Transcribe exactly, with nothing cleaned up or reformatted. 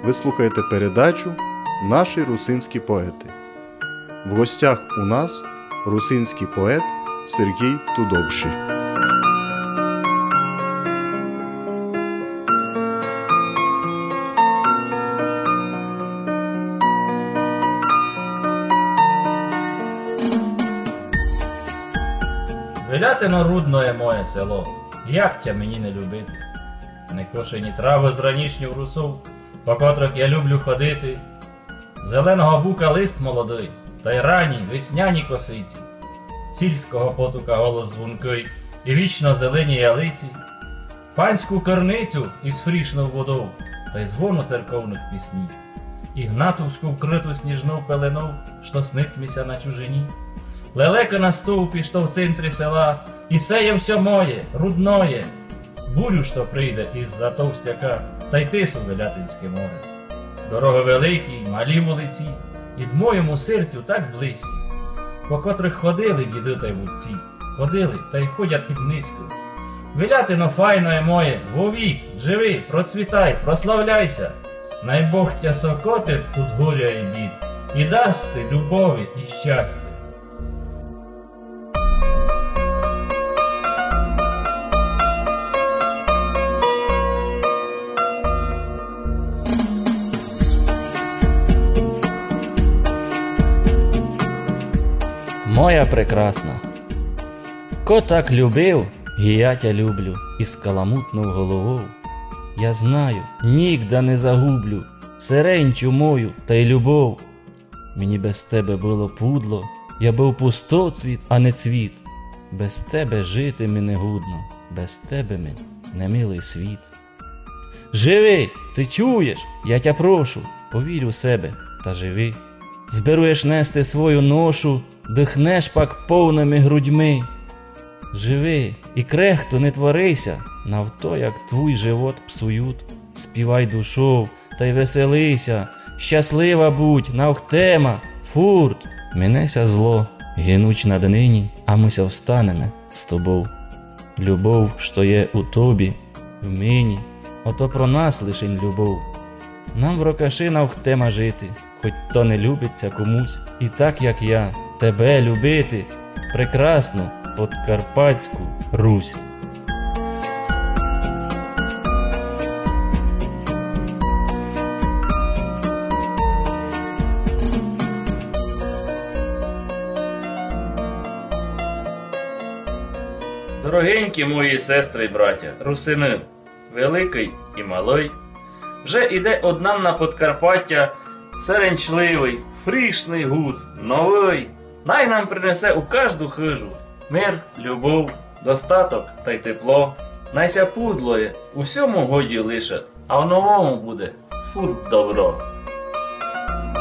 Ви слухаєте передачу «Наші русинські поети». В гостях у нас русинський поет Сергій Тудовший. Вилятино рудное моє село, як тя мені не любити? Некошені трави з ранішніх русов, по котрих я люблю ходити. Зеленого бука лист молодий, та й ранні весняні косиці. Сільського потука голос дзвонкий і вічно зелені ялиці. Панську керницю із фрішною водою, та й дзвону церковних пісні. Ігнатовську вкриту сніжну пелену, що снить міся на чужині. Лелека на стовпі, що в центрі села, і сеє все моє, рудное. Бурю, що прийде із-за товстяка, та й тису Велятинське море. Дороги великі, малі вулиці, і д моєму серцю так близькі, по котрих ходили діди та й вудці, ходили та й ходять і низько. Велятино файное моє, вовік, живи, процвітай, прославляйся, най Бог тя сокотить тут горя і бід, і дасть ти любові і щастя. Моя прекрасна, ко так любив, і я тя люблю, і скаламутнув головою. Я знаю, нігда не загублю сиренчу мою та й любов. Мені без тебе було пудло, я був пустоцвіт, а не цвіт. Без тебе жити мені не гудно, без тебе мені не милий світ. Живи, це чуєш, я тя прошу, повір у себе та живи. Зберуєш нести свою ношу, дихнеш пак повними грудьми. Живи і крехто не творися, навто як твій живот псують. Співай душов та й веселися, щаслива будь, навхтема, фурт. Минеся зло, гинуч над нині, а мися встанеме з тобою. Любов, що є у тобі, в мені, ото про нас лишень любов. Нам в рокаши навхтема жити, хоч то не любиться комусь, і так як я, тебе любити, прекрасну Подкарпатську Русь. Дорогенькі мої сестри й браття, русини, великий і малий, вже іде од нам на Подкарпаття серенчливий, фрішний гуд, новий. Най нам принесе у кожну хижу мир, любов, достаток та й тепло. Найся пудлоє у всьому годі лише, а в новому буде фут добро.